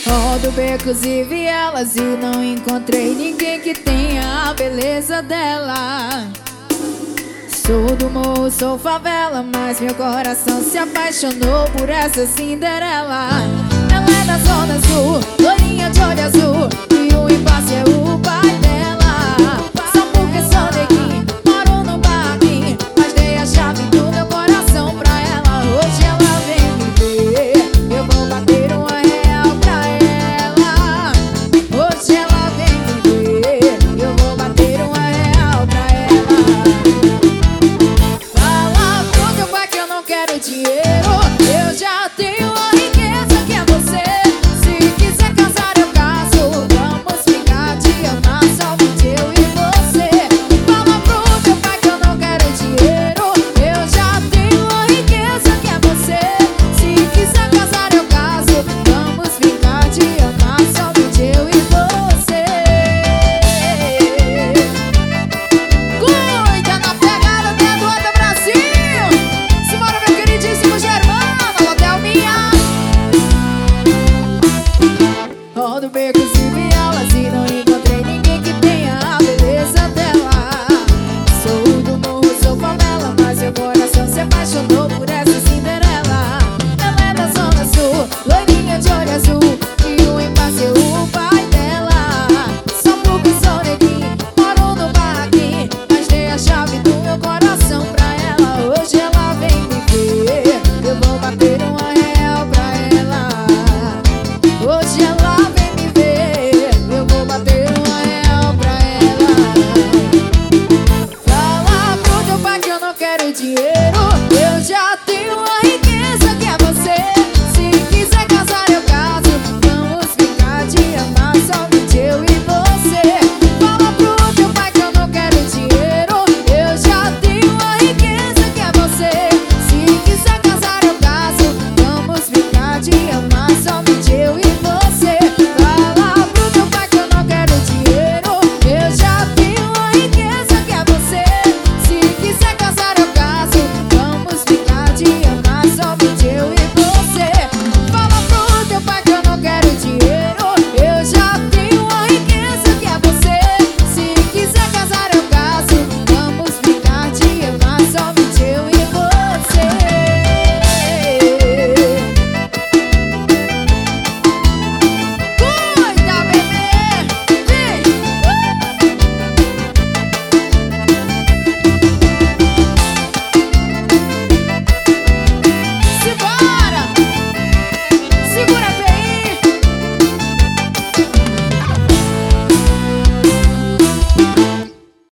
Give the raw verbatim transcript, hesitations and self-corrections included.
Rodo becos e vielas e não encontrei ninguém que tenha a beleza dela. Sou do morro, sou favela, mas meu coração se apaixonou por essa Cinderela. Ela é da zona sul, loirinha de olho azul, e o impasse é o pai dela. Só porque sou neguinho, moro num barraquinho, mas dei a chave do meu coração pra ela. Hoje ela vem me ver, eu vou bater uma real pra ela. Hoje ela vem me ver, eu vou bater uma real pra ela. Fala pro teu pai que eu não quero dinheiro, eu já tenho a riqueza que é você. Se quiser casar eu caso, vamos ficar de amar somente eu e você. Fala pro teu pai que eu não quero dinheiro, eu já tenho a riqueza que é você. Se quiser casar eu caso, vamos ficar de amar somente eu e você. Cuida na pegada até do outro Brasil. Simbora, meu queridíssimo Germano, Hotel Minha. Rodo becos